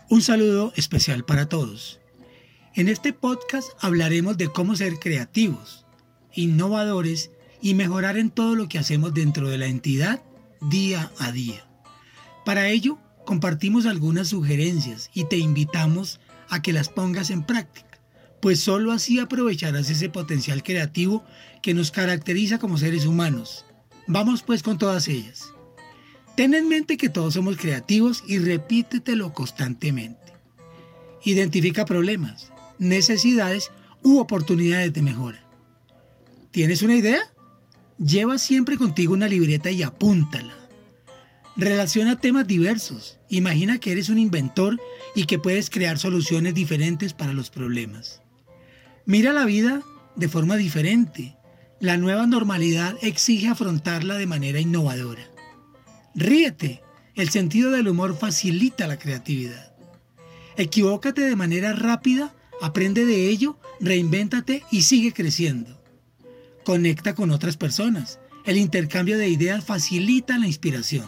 Un saludo especial para todos. En este podcast hablaremos de cómo ser creativos, innovadores y mejorar en todo lo que hacemos dentro de la entidad día a día. Para ello, compartimos algunas sugerencias y te invitamos a que las pongas en práctica, pues solo así aprovecharás ese potencial creativo que nos caracteriza como seres humanos. Vamos pues con todas ellas. Ten en mente que todos somos creativos y repítetelo constantemente. Identifica problemas, necesidades u oportunidades de mejora. ¿Tienes una idea? Lleva siempre contigo una libreta y apúntala. Relaciona temas diversos. Imagina que eres un inventor y que puedes crear soluciones diferentes para los problemas. Mira la vida de forma diferente. La nueva normalidad exige afrontarla de manera innovadora. Ríete. El sentido del humor facilita la creatividad. Equivócate de manera rápida, aprende de ello, reinvéntate y sigue creciendo. Conecta con otras personas. El intercambio de ideas facilita la inspiración.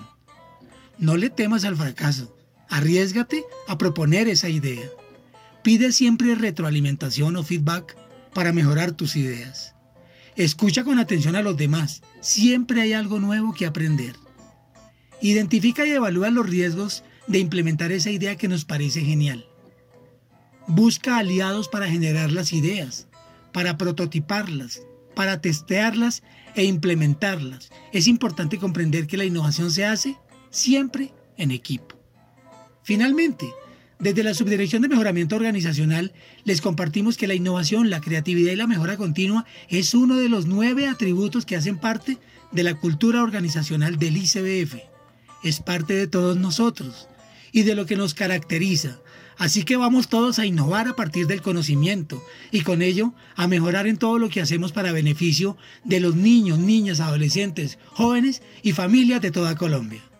No le temas al fracaso. Arriésgate a proponer esa idea. Pide siempre retroalimentación o feedback para mejorar tus ideas. Escucha con atención a los demás. Siempre hay algo nuevo que aprender. Identifica y evalúa los riesgos de implementar esa idea que nos parece genial. Busca aliados para generar las ideas, para prototiparlas, para testearlas e implementarlas. Es importante comprender que la innovación se hace siempre en equipo. Finalmente, desde la Subdirección de Mejoramiento Organizacional, les compartimos que la innovación, la creatividad y la mejora continua es uno de los 9 atributos que hacen parte de la cultura organizacional del ICBF. Es parte de todos nosotros y de lo que nos caracteriza. Así que vamos todos a innovar a partir del conocimiento y con ello a mejorar en todo lo que hacemos para beneficio de los niños, niñas, adolescentes, jóvenes y familias de toda Colombia.